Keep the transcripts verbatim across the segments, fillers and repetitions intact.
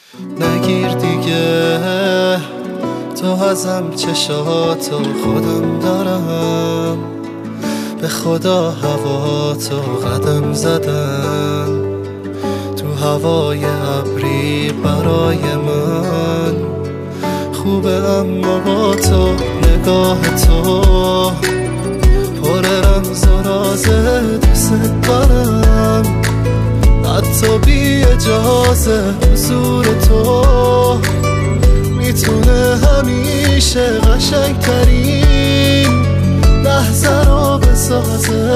نگیر دیگه، تو ازم چشاتو خودم دارم، به خدا هوا تو قدم زدم، تو هوای ابری برای من خوبه، اما با تو نگاه تو پر رمز و راز دوست دارم، حتی بی اجازه حضور تو میتونه همیشه قشنگترین لحظه رو بسازه.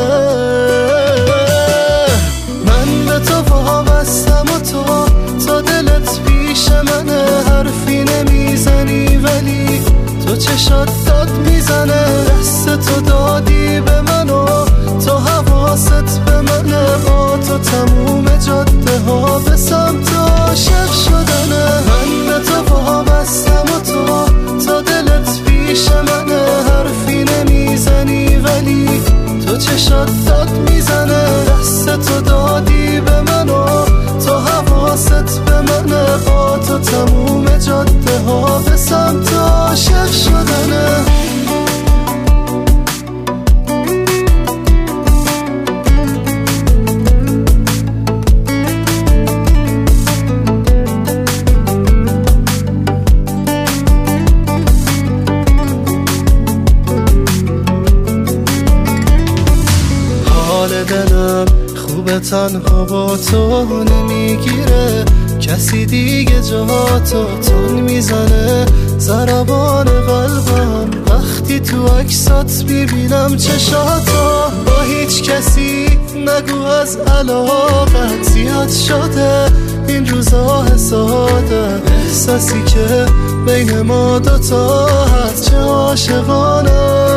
من به تو وابستم و تو تا دلت پیش منه، حرفی نمیزنی ولی تو چشات داد میزنه، دست تو دادی به من و تو حواست به منه، با تو تموم جاده ها به سمت عاشق شدنه. من به تو وابستم و تو تا دلت پیش منه، حرفی نمیزنی ولی تو چشات داد میزنه، دست تو دادی به من و تو حواست به منه، با تو تموم جاده ها به سمت عاشق شدنه. حال دلم خوبه تنها با تو نمیگیره، کسی دیگه جهاتو تون میزنه، ضربان قلبم وقتی تو عکسات میبینم چشاتو، با هیچ کسی نگو از علاقت زیاد شده این روزا ساده، احساسی که بین ما دوتا هست چه عاشقانه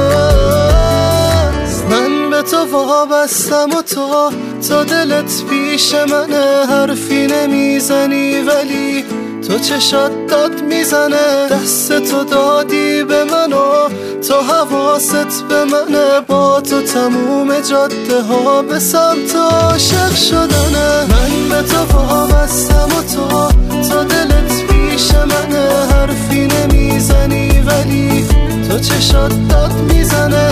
است. من به تو وابستم و تو تا دلت پیش منه، حرفی نمیزنی ولی تو چشات داد میزنه، دست تو دادی به من و تو حواست به منه، با تو تموم جاده ها به سمت عاشق شدنه. من به تو وابستم و تو تا دلت پیش منه، حرفی نمیزنی ولی تو چشات داد میزنه،